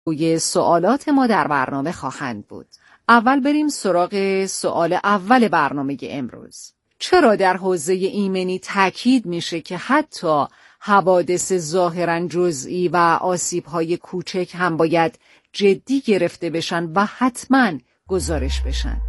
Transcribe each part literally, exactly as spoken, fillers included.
روی سوالات ما در برنامه خواهند بود. اول بریم سراغ سوال اول برنامه امروز. چرا در حوزه ایمنی تاکید میشه که حتی حوادث ظاهراً جزئی و آسیب‌های کوچک هم باید جدی گرفته بشن و حتماً گزارش بشن؟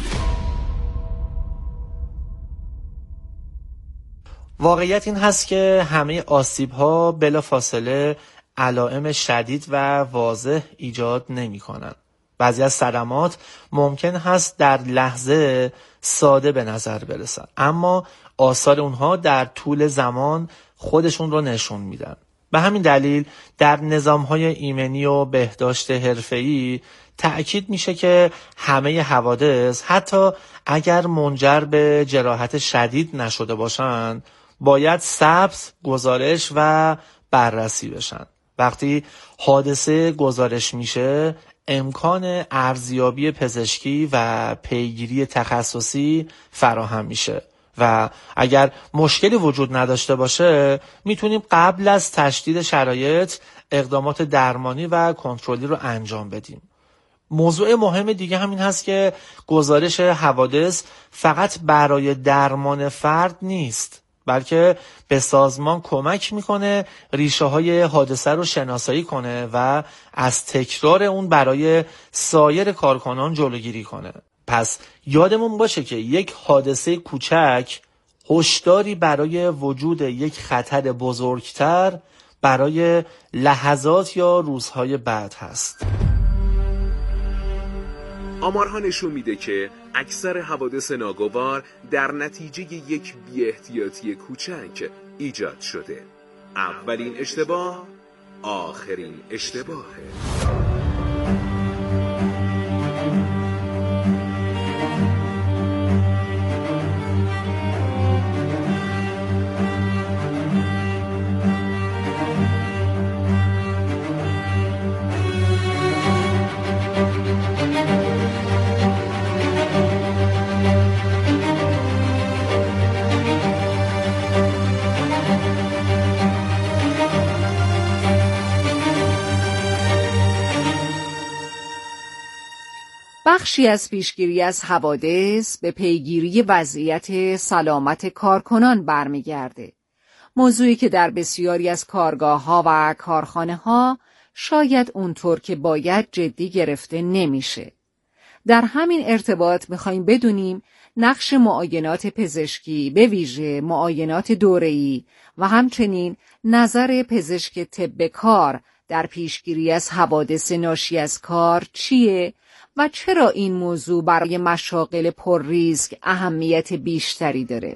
واقعیت این هست که همه آسیب‌ها بلافاصله علائم شدید و واضح ایجاد نمی‌کنند. بعضی از صدمات ممکن هست در لحظه ساده به نظر برسن، اما آثار اونها در طول زمان خودشون رو نشون میدن. به همین دلیل در نظام‌های ایمنی و بهداشت حرفه‌ای تأکید میشه که همه حوادث حتی اگر منجر به جراحت شدید نشده باشن باید ثبت، گزارش و بررسی بشن. وقتی حادثه گزارش میشه امکان ارزیابی پزشکی و پیگیری تخصصی فراهم میشه و اگر مشکلی وجود نداشته باشه میتونیم قبل از تشدید شرایط اقدامات درمانی و کنترلی رو انجام بدیم. موضوع مهم دیگه همین هست که گزارش حوادث فقط برای درمان فرد نیست، بلکه به سازمان کمک میکنه ریشه های حادثه رو شناسایی کنه و از تکرار اون برای سایر کارکنان جلوگیری کنه. پس یادمون باشه که یک حادثه کوچک هشداری برای وجود یک خطر بزرگتر برای لحظات یا روزهای بعد هست. آمارها نشون میده که اکثر حوادث ناگوار در نتیجه یک بی‌احتیاطی کوچک ایجاد شده. اولین اشتباه آخرین اشتباهه. بخشی از پیشگیری از حوادث به پیگیری وضعیت سلامت کارکنان برمیگرده. موضوعی که در بسیاری از کارگاه‌ها و کارخانه‌ها شاید اونطور که باید جدی گرفته نمیشه. در همین ارتباط می‌خوایم بدونیم نقش معاینات پزشکی، به ویژه معاینات دوره‌ای و همچنین نظر پزشک طب کار در پیشگیری از حوادث ناشی از کار چیه و چرا این موضوع برای مشاغل پر ریسک اهمیت بیشتری داره؟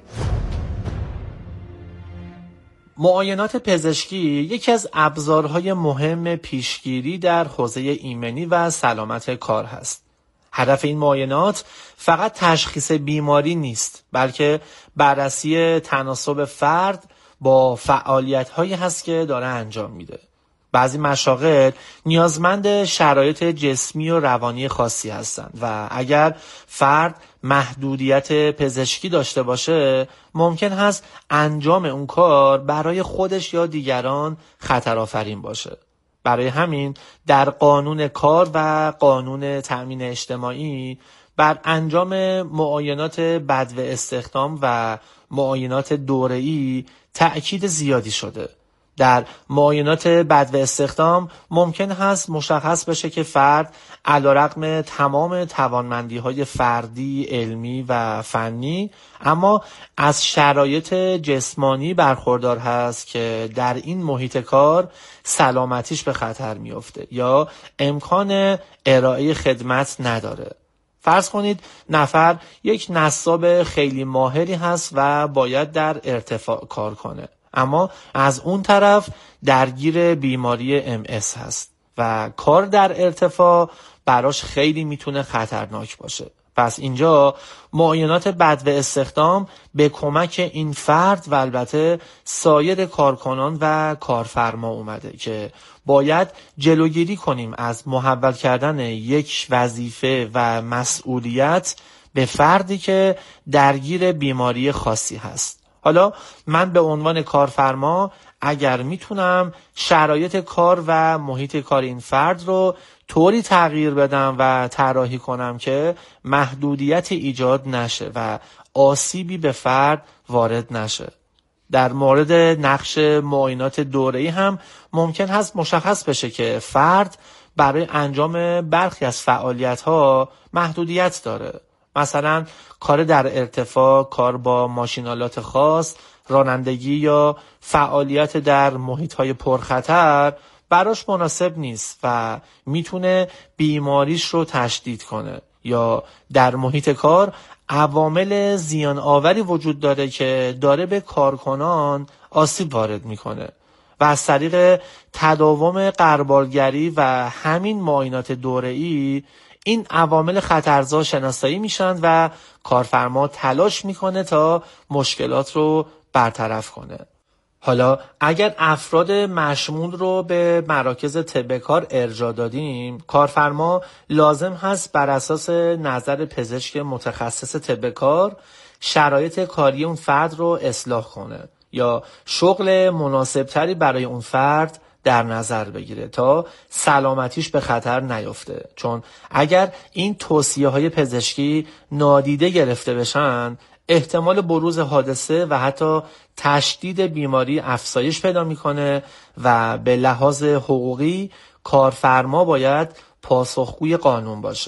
معاینات پزشکی یکی از ابزارهای مهم پیشگیری در حوزه ایمنی و سلامت کار هست. هدف این معاینات فقط تشخیص بیماری نیست، بلکه بررسی تناسب فرد با فعالیت‌هایی هست که داره انجام میده. بعضی مشاغل نیازمند شرایط جسمی و روانی خاصی هستند و اگر فرد محدودیت پزشکی داشته باشه ممکن هست انجام اون کار برای خودش یا دیگران خطرآفرین باشه. برای همین در قانون کار و قانون تأمین اجتماعی بر انجام معاینات بدو استخدام و معاینات دوره‌ای تأکید زیادی شده. در معاینات بدو استخدام ممکن هست مشخص بشه که فرد علیرغم تمام توانمندی‌های فردی، علمی و فنی اما از شرایط جسمانی برخوردار هست که در این محیط کار سلامتیش به خطر میفته یا امکان ارائه خدمت نداره. فرض کنید نفر یک نصاب خیلی ماهری هست و باید در ارتفاع کار کنه، اما از اون طرف درگیر بیماری ام اس هست و کار در ارتفاع براش خیلی میتونه خطرناک باشه. پس اینجا معاینات بدو استخدام به کمک این فرد و البته سایر کارکنان و کارفرما اومده که باید جلوگیری کنیم از محول کردن یک وظیفه و مسئولیت به فردی که درگیر بیماری خاصی هست. حالا من به عنوان کارفرما اگر میتونم شرایط کار و محیط کار این فرد رو طوری تغییر بدم و طراحی کنم که محدودیت ایجاد نشه و آسیبی به فرد وارد نشه. در مورد نقش معاینات دوره‌ای هم ممکن هست مشخص بشه که فرد برای انجام برخی از فعالیت‌ها محدودیت داره. مثلا کار در ارتفاع، کار با ماشینالات خاص، رانندگی یا فعالیت در محیط‌های پرخطر براش مناسب نیست و میتونه بیماریش رو تشدید کنه. یا در محیط کار عوامل زیان آوری وجود داره که داره به کارکنان آسیب وارد میکنه و از طریق تداوم غربالگری و همین معاینات دوره‌ای این عوامل خطرزا شناسایی میشن و کارفرما تلاش میکنه تا مشکلات رو برطرف کنه. حالا اگر افراد مشمول رو به مراکز طب کار ارجاع دادیم، کارفرما لازم هست بر اساس نظر پزشک متخصص طب کار شرایط کاری اون فرد رو اصلاح کنه یا شغل مناسبتری برای اون فرد در نظر بگیره تا سلامتیش به خطر نیفته. چون اگر این توصیه های پزشکی نادیده گرفته بشن، احتمال بروز حادثه و حتی تشدید بیماری افزایش پیدا میکنه و به لحاظ حقوقی کارفرما باید پاسخگوی قانون باشه.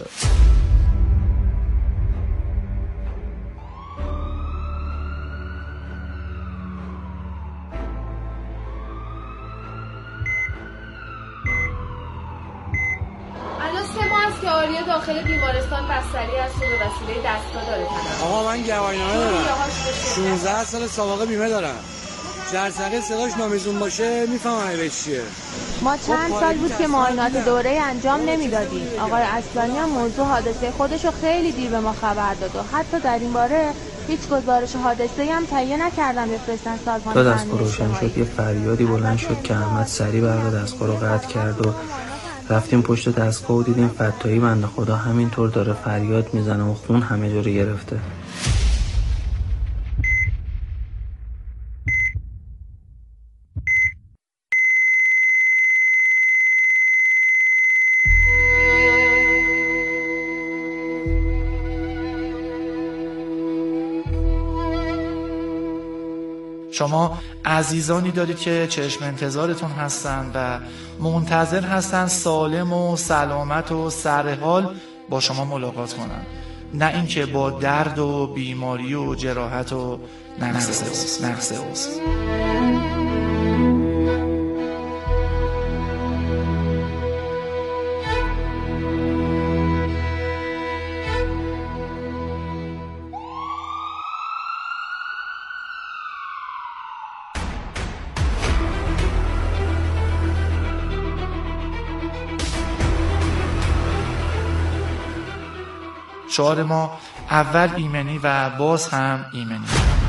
که آریا داخل بیمارستان بستری است و به وسیله دستگاه داره تنفس. آقا من گواهینامه دارم. شانزده سال سابقه بیمه دارم. جرثقیل صداش نامیزون باشه میفهمم به چیه. ما چند سال بود که معاینات دوره‌ای انجام نمیدادیم. آقای اصلانی هم موضوع حادثه خودشو خیلی دیر به ما خبر داد و حتی در این باره هیچ گزارش حادثه‌ای هم تهیه نکردن بفرستن سازمان تا دستگاه روشن شد یه فریادی بلند شد که احمد سریع برق دستگاه رو قطع کرد و رفتیم پشت دستگاه و دیدیم فتایی بنده خدا همینطور داره فریاد میزنه و خون همه جا رو گرفته. شما عزیزانی دارید که چشم انتظارتون هستن و منتظر هستن سالم و سلامت و سرحال با شما ملاقات کنن، نه اینکه با درد و بیماری و جراحت و نقص نقص عضو. شعار ما اول ایمنی و باز هم ایمنی.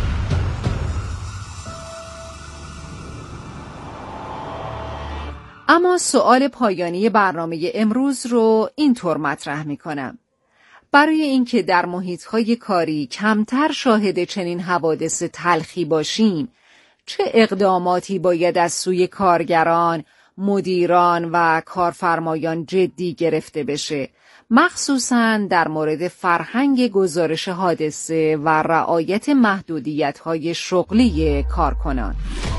اما سوال پایانی برنامه امروز رو اینطور مطرح می کنم. برای اینکه در محیط‌های کاری کمتر شاهد چنین حوادث تلخی باشیم، چه اقداماتی باید از سوی کارگران، مدیران و کارفرمایان جدی گرفته بشه، مخصوصاً در مورد فرهنگ گزارش حادثه و رعایت محدودیت‌های شغلی کارکنان؟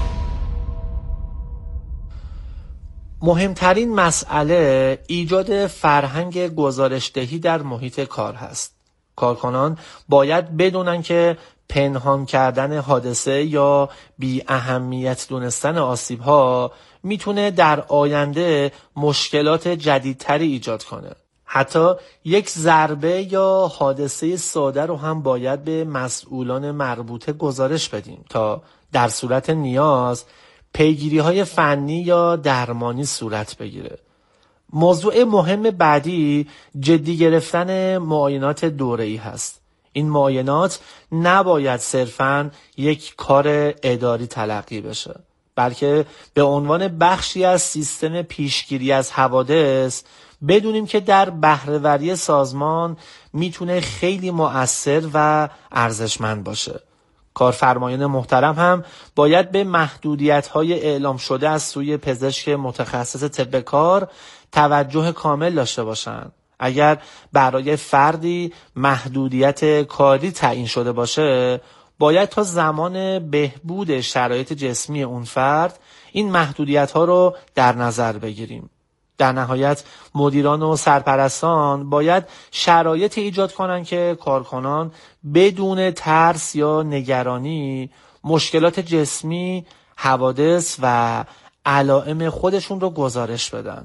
مهمترین مسئله ایجاد فرهنگ گزارشدهی در محیط کار هست. کارکنان باید بدونن که پنهان کردن حادثه یا بی اهمیت دونستن آسیب‌ها میتونه در آینده مشکلات جدیدتری ایجاد کنه. حتی یک ضربه یا حادثه ساده رو هم باید به مسئولان مربوطه گزارش بدیم تا در صورت نیاز پیگیری‌های فنی یا درمانی صورت بگیره. موضوع مهم بعدی جدی گرفتن معاینات دوره‌ای هست. این معاینات نباید صرفاً یک کار اداری تلقی بشه، بلکه به عنوان بخشی از سیستم پیشگیری از حوادث بدونیم که در بهره‌وری سازمان میتونه خیلی مؤثر و ارزشمند باشه. کارفرمایان محترم هم باید به محدودیت‌های اعلام شده از سوی پزشک متخصص طب کار توجه کامل داشته باشند. اگر برای فردی محدودیت کاری تعیین شده باشه، باید تا زمان بهبود شرایط جسمی اون فرد این محدودیت‌ها رو در نظر بگیریم. در نهایت مدیران و سرپرستان باید شرایط ایجاد کنن که کارکنان بدون ترس یا نگرانی مشکلات جسمی، حوادث و علائم خودشون رو گزارش بدن.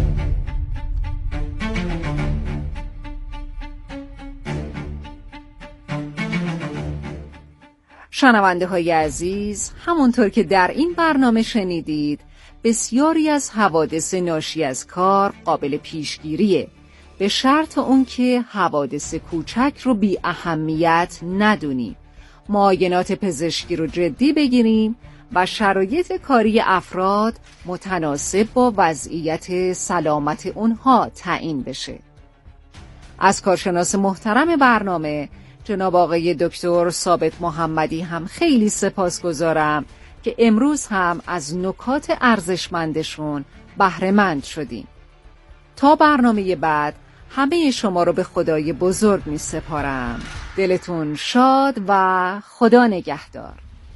شنونده های عزیز، همونطور که در این برنامه شنیدید، بسیاری از حوادث ناشی از کار قابل پیشگیریه، به شرط اون که حوادث کوچک رو بی اهمیت ندونیم، معاینات پزشکی رو جدی بگیریم و شرایط کاری افراد متناسب با وضعیت سلامت اونها تعیین بشه. از کارشناس محترم برنامه جناب آقای دکتر ثابت محمدی هم خیلی سپاسگزارم که امروز هم از نکات ارزشمندشون بهره مند شدیم. تا برنامه بعد همه شما رو به خدای بزرگ می سپارم. دلتون شاد و خدا نگهدار.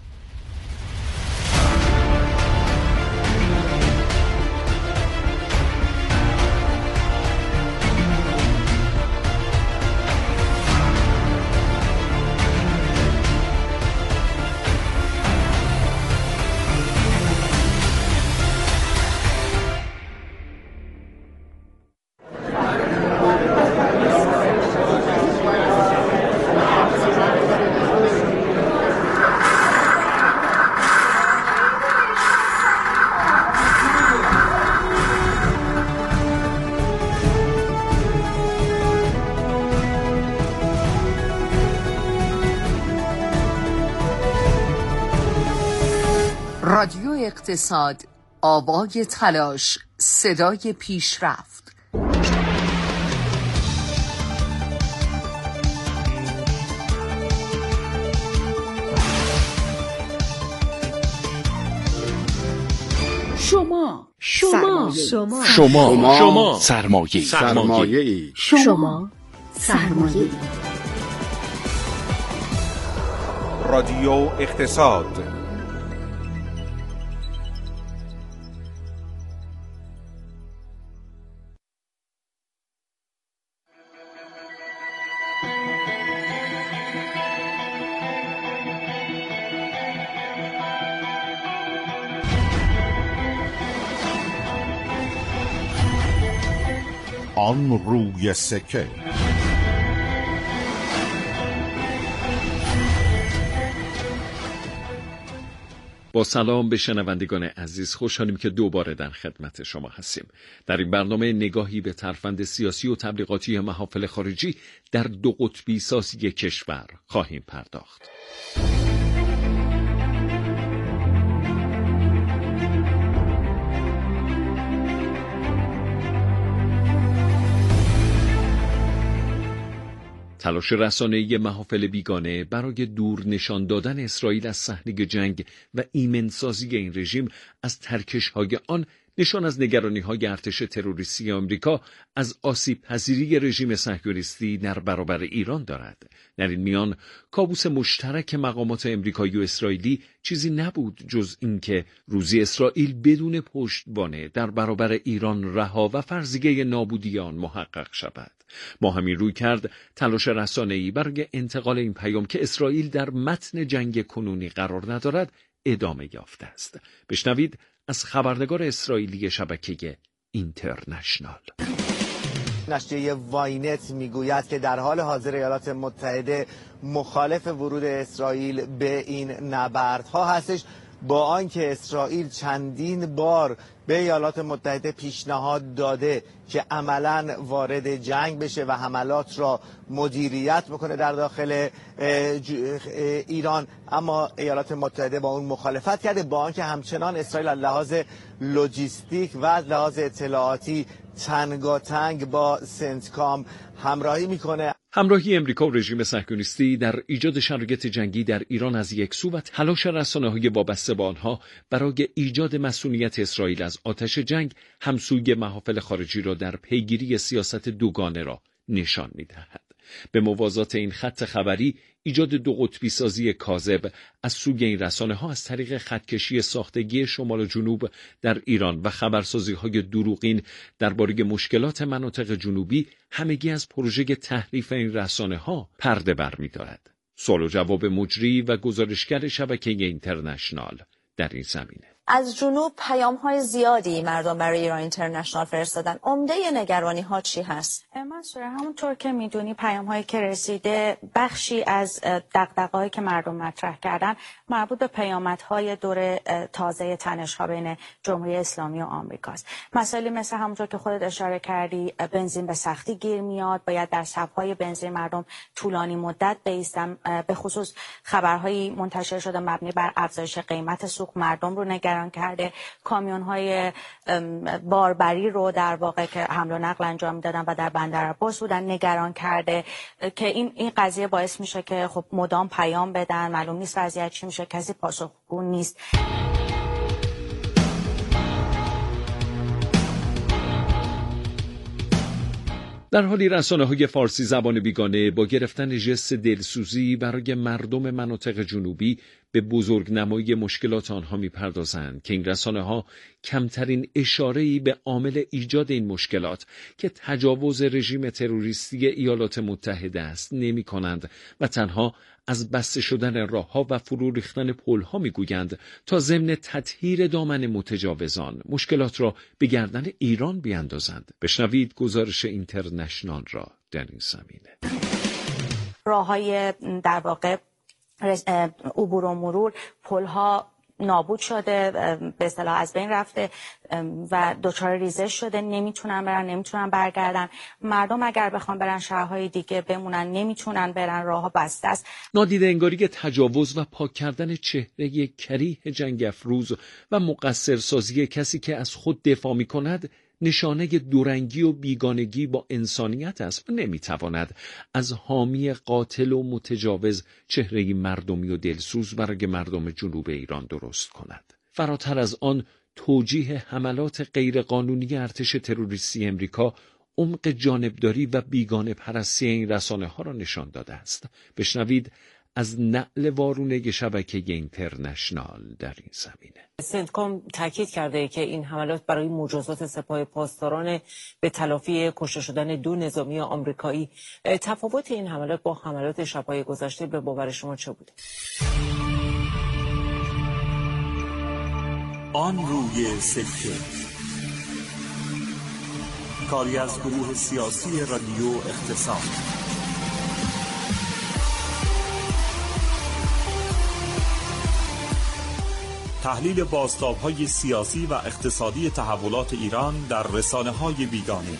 رادیو اقتصاد، آوای تلاش، صدای پیشرفت. شما شما شما شما شما سرمایه سرمایه شما سرمایه رادیو اقتصاد. آن روی سکه. با سلام به شنوندگان عزیز، خوشحالیم که دوباره در خدمت شما هستیم. در این برنامه نگاهی به ترفند سیاسی و تبلیغاتی محافل خارجی در دو قطبی سازی کشور خواهیم پرداخت. تلاش رسانه‌ای محافل بیگانه برای دور نشان دادن اسرائیل از صحنه جنگ و ایمنسازی این رژیم از ترکش‌های آن نشان از نگرانی‌های ارتش تروریستی آمریکا از آسیب پذیری رژیم صهیونیستی در برابر ایران دارد. در این میان کابوس مشترک مقامات آمریکایی و اسرائیلی چیزی نبود جز اینکه روزی اسرائیل بدون پشتوانه در برابر ایران رها و فرضیه نابودی آن محقق شود. با همین روی کرد تلاش رسانه‌ای برای انتقال این پیام که اسرائیل در متن جنگ کنونی قرار ندارد ادامه یافته است. بشنوید از خبرنگار اسرائیلی شبکه اینترنشنال. نشریه واینت میگوید که در حال حاضر ایالات متحده مخالف ورود اسرائیل به این نبردها هستش، با آنکه اسرائیل چندین بار به ایالات متحده پیشنهاد داده که عملاً وارد جنگ بشه و حملات را مدیریت بکنه در داخل ایران، اما ایالات متحده با اون مخالفت کرده، با آنکه همچنان اسرائیل از لحاظ لوجستیک و از لحاظ اطلاعاتی تنگاتنگ با سنتکام همراهی میکنه. همراهی امریکا و رژیم صهیونیستی در ایجاد شرایط جنگی در ایران از یک سو و تلاش رسانه‌های وابسته به آنها برای ایجاد مسئولیت اسرائیل از آتش جنگ همسوی محافل خارجی را در پیگیری سیاست دوگانه را نشان می‌دهد. به موازات این خط خبری، ایجاد دو قطبی سازی کاذب از سوی این رسانه‌ها از طریق خطکشی ساختگی شمال و جنوب در ایران و خبرسازی‌های دروغین درباره مشکلات مناطق جنوبی همگی از پروژه تحریف این رسانه‌ها پرده برمی‌دارد. سوال و جواب مجری و گزارشگر شبکه اینترنشنال در این زمینه. از جنوب پیام‌های زیادی مردم برای ایران اینترنشنال فرستادن. عمده نگرانی‌ها چی هست؟ منصوره، همونطور که میدونی پیام‌هایی که رسیده بخشی از دغدغه‌هایی که مردم مطرح کردن مربوط به پیامدهای دور تازه تنش‌ها بین جمهوری اسلامی و آمریکاست. مسائلی مثل همونطور که خودت اشاره کردی، بنزین به سختی گیر میاد، باید در صف‌های بنزین مردم طولانی مدت بایستن. به خصوص خبرهایی منتشر شده مبنی بر افزایش قیمت سوخت مردم رو نگران کرده. کامیون‌های باربری رو در واقع که حمل و نقل انجام میدادن و در بندر عباس بودن نگران کرده که این این قضیه باعث میشه که خب مدام پیام بدن، معلوم نیست وضعیت چی میشه، کسی پاسخگو نیست. در حالی رسانه‌های فارسی زبان بیگانه با گرفتن ژست دلسوزی برای مردم مناطق جنوبی به بزرگنمایی مشکلات آنها می‌پردازند که این رسانه‌ها کمترین اشاره‌ای به عامل ایجاد این مشکلات که تجاوز رژیم تروریستی ایالات متحده است نمی‌کنند و تنها از بسته شدن راه‌ها و فرو ریختن پل‌ها می‌گویند تا ضمن تطهیر دامن متجاوزان مشکلات را به گردن ایران بیاندازند. بشنوید گزارش اینترنشنال را در این زمینه. راه‌های در واقع عبور و مرور، پل‌ها نابود شده، به اصطلاح از بین رفته و دچار ریزش شده، نمیتونن برن، نمیتونن برگردن. مردم اگر بخوان برن شهرهای دیگه بمونن نمیتونن برن، راه‌ها بسته است. نادیده انگاری تجاوز و پاک کردن چهره کریه جنگ افروز و مقصر سازی کسی که از خود دفاع می‌کند نشانه دورنگی و بیگانگی با انسانیت است و نمیتواند از حامی قاتل و متجاوز چهره مردمی و دلسوز برای مردم جنوب ایران درست کند. فراتر از آن، توجیه حملات غیرقانونی ارتش تروریستی امریکا عمق جانبداری و بیگانه پرستی این رسانه ها را نشان داده است. بشنوید از نقل وارونه شبکه اینترنشنال در این زمینه. سنتکام تاکید کرده که این حملات برای مجازات سپاه پاسداران به تلافی کشته شدن دو نظامی آمریکایی. تفاوت این حملات با حملات شب‌های گذشته به باور شما چه بوده؟ آن روی سکه، کاری از گروه سیاسی رادیو اقتصاد. تحلیل بازتاب‌های سیاسی و اقتصادی تحولات ایران در رسانه‌های بیگانه.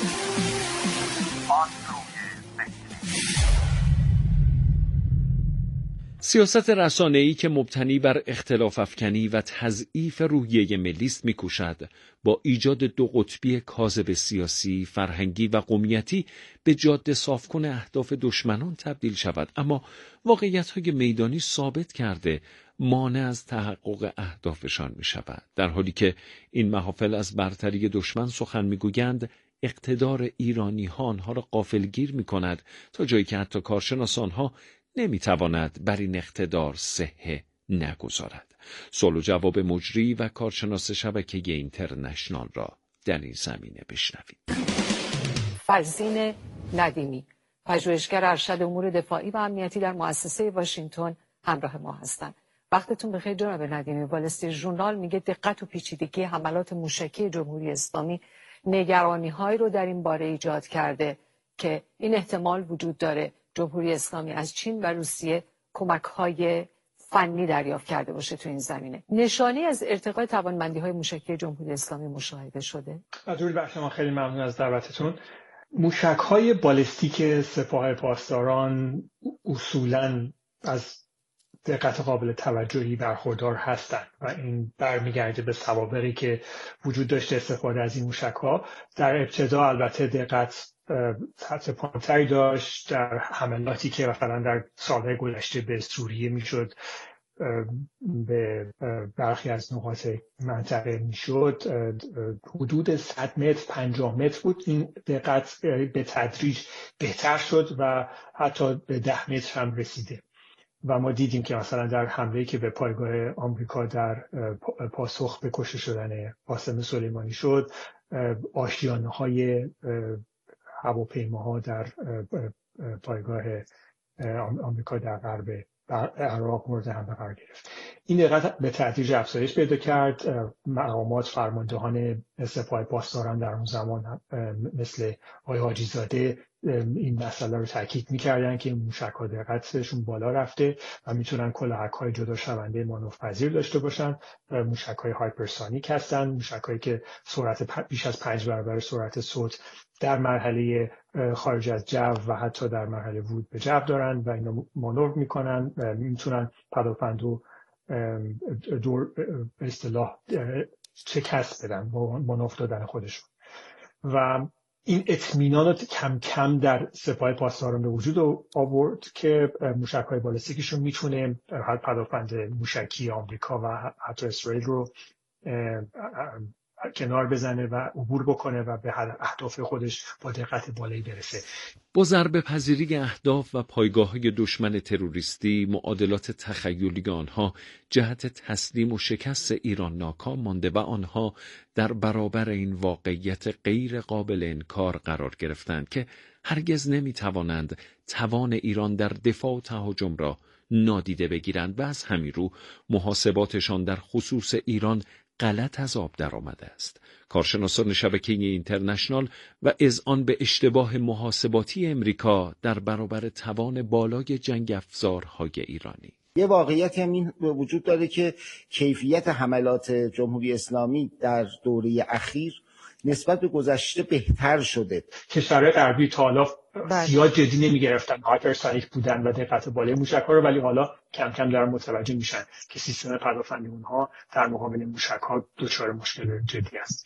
سیاست رسانه‌ای که مبتنی بر اختلاف افکنی و تضعیف روحیه ملی است می‌کوشد با ایجاد دو قطبی کاذب سیاسی، فرهنگی و قومیتی به جاده صافکن اهداف دشمنان تبدیل شود، اما واقعیت‌های میدانی ثابت کرده مانع از تحقق اهدافشان می‌شود. در حالی که این محافل از برتری دشمن سخن می‌گویند، اقتدار ایرانی‌ها آنها را غافلگیر می‌کند تا جایی که حتی کارشناسان ها نمی‌تواند بر این اقتدار صحه نگذارد. سوال و جواب مجری و کارشناس شبکه اینترنشنال را در این زمینه بشنوید. فرزین ندیمی، پژوهشگر ارشد امور دفاعی و امنیتی در مؤسسه واشنگتن همراه ما هستند. وقتتون بخیر جناب ندیمی. وال استریت ژورنال میگه دقت و پیچیدگی حملات موشکی جمهوری اسلامی نگرانی‌هایی رو در این باره ایجاد کرده که این احتمال وجود داره جمهوری اسلامی از چین و روسیه کمک‌های فنی دریافت کرده باشه تو این زمینه. نشانی از ارتقای توانمندی‌های موشکی جمهوری اسلامی مشاهده شده؟ درود بر شما، خیلی ممنون از دعوتتون. موشک‌های بالستیک سپاه پاسداران اصولاً از دقت قابل توجهی برخوردار هستند و این برمیگرده به سوابقی که وجود داشته استفاده از این موشک‌ها. در ابتدا البته دقت سطح پایین‌تری داشت در حملاتی که مثلا در سالهای گذشته به سوریه میشد به برخی از نقاط منطقه میشد. حدود صد متر پنجاه متر بود. این دقت به تدریج بهتر شد و حتی به ده متر هم رسیده و ما دیدیم که مثلا در حمله‌ای که به پایگاه آمریکا در پاسخ به کشته شدن قاسم سلیمانی شد، آشیانه‌های هواپیماها در پایگاه آمریکا در غرب عراق مورد حمله قرار گرفت. این دقت به تدریج افزایش پیدا کرد. مقامات فرماندهان سپاه پاسداران در اون زمان مثل آقای حاجی زاده این مسئله رو تاکید می‌کردن که موشک‌ها دقتشون بالا رفته و میتونن کلاهک‌های جدا شونده مانورپذیر داشته باشن. موشک‌های هایپرسونیک هستن، موشک‌هایی که سرعت بیش از پنج برابر سرعت صوت در مرحله خارج از جو و حتی در مرحله ورود به جو دارن و اینا مانور میکنن، میتونن پداپندو دور به اصطلاح شکست بدن با مانور دادن خودشون. و این اطمینان رو کم کم در سپاه پاسداران به وجود آورد که موشک‌های بالستیکشون میتونه هر پداپند موشکی آمریکا و حتی اسرائیل رو کنار بزنه و عبور بکنه و به اهداف خودش با دقت بالایی برسه. با ضربه پذیری اهداف و پایگاه‌های دشمن تروریستی، معادلات تخیلی آنها جهت تسلیم و شکست ایران ناکام مانده و آنها در برابر این واقعیت غیر قابل انکار قرار گرفتند که هرگز نمی‌توانند توان ایران در دفاع و تهاجم را نادیده بگیرند و از همین رو محاسباتشان در خصوص ایران غلط از آب در آمده است. کارشناسان شبکه اینترنشنال و اذعان به اشتباه محاسباتی امریکا در برابر توان بالای جنگ افزارهای ایرانی. یه واقعیت هم این وجود داره که کیفیت حملات جمهوری اسلامی در دوره اخیر نسبت به گذشته بهتر شده. کشورهای غربی تا حالا زیاد جدی نمی گرفتن هایپرسونیک بودن و دقت بالای موشک‌ها رو، ولی حالا کم کم دارن متوجه میشن که سیستم پدافندی اونها در مقابل موشک‌ها دچار مشکل جدی است.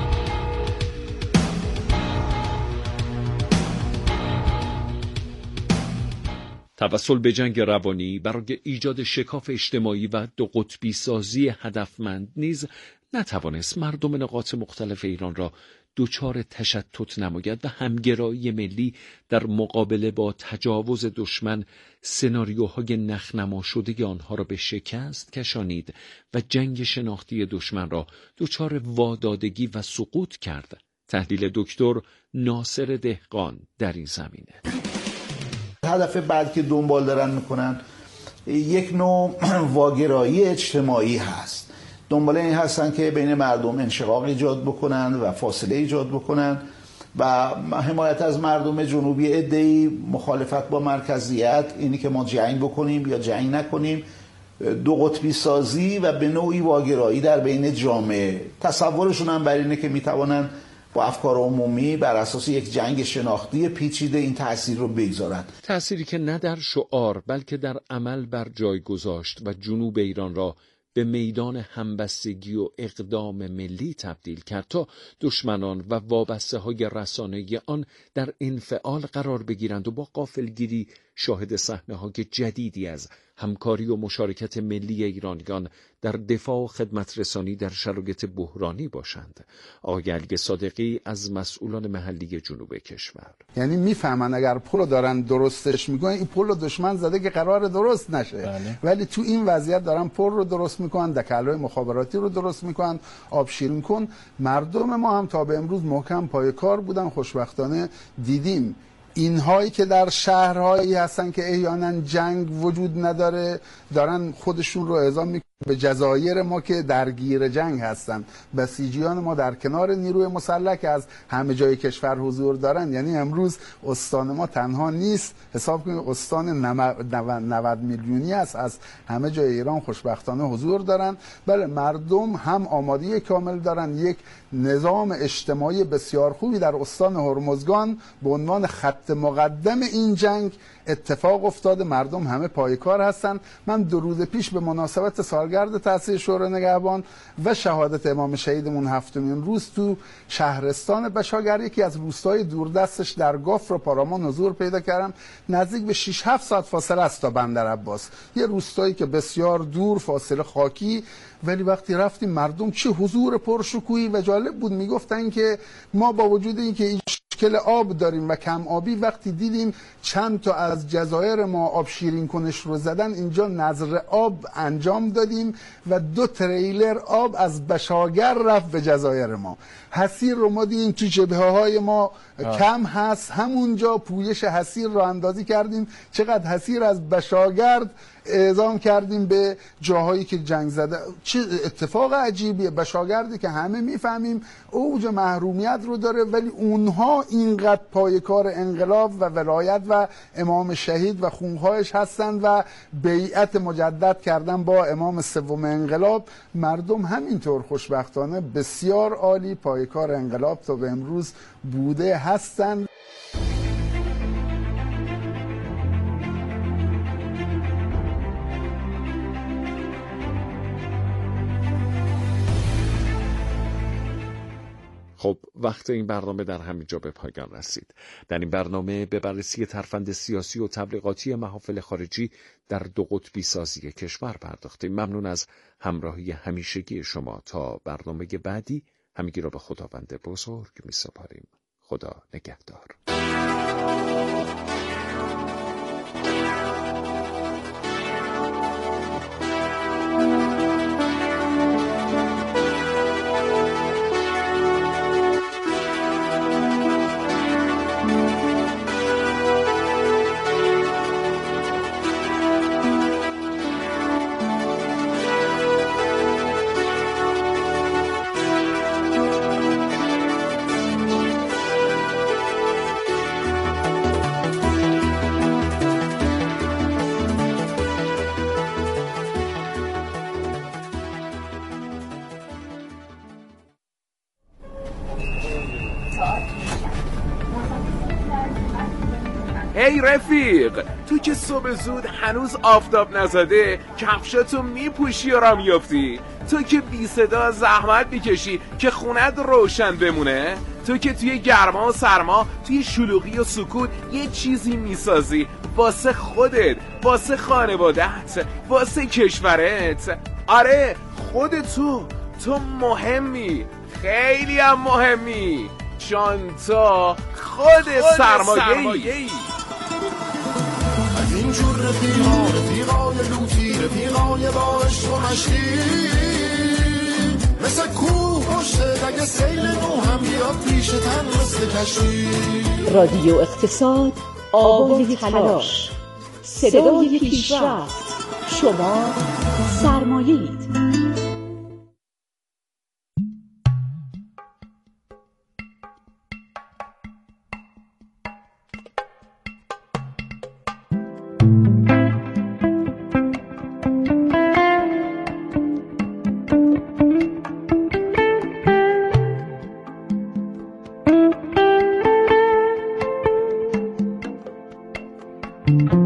توسل به جنگ روانی برای ایجاد شکاف اجتماعی و دو قطبی سازی هدفمند نیز نتوانست مردم نقاط مختلف ایران را دچار تشتت نماید و همگرایی ملی در مقابله با تجاوز دشمن سناریوهای نخنما شده آنها را به شکست کشانید و جنگ شناختی دشمن را دچار وادادگی و سقوط کرد. تحلیل دکتر ناصر دهقان در این زمینه. هدف بعد که دنبال دارن میکنن یک نوع واگرایی اجتماعی هست. دنبال این هستن که بین مردم انشقاق ایجاد بکنن و فاصله ایجاد بکنن و حمایت از مردم جنوبی عده‌ای مخالفت با مرکزیت، اینی که ما جنگ بکنیم یا جنگ نکنیم، دو قطبی سازی و به نوعی واگرایی در بین جامعه. تصورشون هم بر اینه که میتوانن با افکار عمومی بر اساس یک جنگ شناختی پیچیده این تأثیر رو بگذارند. تأثیری که نه در شعار بلکه در عمل بر جای گذاشت و جنوب ایران را به میدان همبستگی و اقدام ملی تبدیل کرد تا دشمنان و وابسته های رسانه‌ای آن در انفعال قرار بگیرند و با غافلگیری شاهد صحنه‌های جدیدی از همکاری و مشارکت ملی ایرانیان در دفاع و خدمت رسانی در شرایط بحرانی باشند. آقای علی صادقی از مسئولان محلی جنوب کشور: یعنی میفهمن اگر پولو دارن درستش میکنن، این پولو دشمن زده که قرار درست نشه، بله. ولی تو این وضعیت دارن پول رو درست میکنن، دکل‌های مخابراتی رو درست میکنن، آب شیرین کن. مردم ما هم تا به امروز محکم پای کار بودن. خوشبختانه دیدیم اینهایی که در شهرهایی هستن که احیانا جنگ وجود نداره دارن خودشون رو اعزام میکنن به جزایر ما که درگیر جنگ هستن. بسیجیان ما در کنار نیروی مسلح که از همه جای کشور حضور دارن. یعنی امروز استان ما تنها نیست، حساب کنید استان نود میلیونی است، از همه جای ایران خوشبختانه حضور دارن. بله، مردم هم آمادگی کامل دارن. یک نظام اجتماعی بسیار خوبی در استان هرمزگان به عنوان خط مقدم این جنگ اتفاق افتاده. مردم همه پایکار هستن. من دو روز پیش به مناسبت سال سالگرد تأسیس شورای نگهبان و شهادت امام شهیدمون هفتمین روز تو شهرستان بشاگر، یکی از روستای دوردستش در گاف رو پارامان حضور پیدا کردم. نزدیک به شش هفت ساعت فاصله است تا بندر عباس، یه روستایی که بسیار دور، فاصله خاکی، ولی وقتی رفتیم مردم چه حضور پرشکوهی و جالب بود. میگفتن که ما با وجود اینکه مشکل آب داریم و کم آبی، وقتی دیدیم چند تا از جزایر ما آب شیرین کنش رو زدن، اینجا نظر آب انجام دادیم و دو تریلر آب از بشاگر رفت به جزایر ما. حصیر رو ما دیدیم تو جبهه های ما آه. کم هست، همونجا پویش حصیر رو اندازی کردیم، چقدر حصیر از بشاگرد اعزام کردیم به جاهایی که جنگ زده. چه اتفاق عجیبیه، بشاگردی که همه میفهمیم اوج محرومیت رو داره، ولی اونها اینقدر پایکار انقلاب و ولایت و امام شهید و خونخواهش هستن و بیعت مجدد کردن با امام سوم انقلاب. مردم همینطور خوشبختانه بسیار عالی پایکار انقلاب تا به امروز بوده هستن. خب وقت این برنامه در همین جا به پایان رسید. در این برنامه به بررسی ترفند سیاسی و تبلیغاتی محافل خارجی در دو قطبی سازی کشور پرداختیم. ممنون از همراهی همیشگی شما. تا برنامه بعدی همگی را به خداوند بزرگ می سپاریم. خدا نگهدار. ای رفیق، تو که صبح زود هنوز آفتاب نزده کفشاتو میپوشی و را میافتی؟ تو که بی صدا زحمت میکشی که خونت روشن بمونه؟ تو که توی گرما و سرما، توی شلوغی و سکوت یه چیزی میسازی واسه خودت، واسه خانوادت، واسه کشورت. آره خود تو تو مهمی، خیلی هم مهمی، چون تو خود سرمایه‌ای. اینجور رفیقا رفیقای لوتی رفیقای با عشق و مشتی، مثل کوه پشت اگه سیل نو هم بیاد پیش تن مثل کشتی. رادیو اقتصاد، آوای تلاش، صدای پیشرفت. شما سرمایه‌اید. Thank you.